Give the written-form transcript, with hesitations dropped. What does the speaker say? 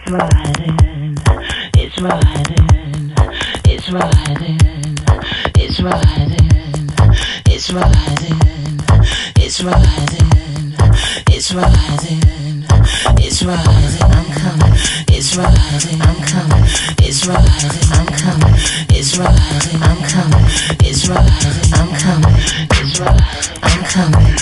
riding, it's riding, it's riding, it's riding, it's riding, it's riding, it's riding, it's riding, I'm coming, it's riding, I'm coming, it's riding, I'm coming, it's riding, I'm coming, it's riding, I'm coming, it's riding, I'm coming.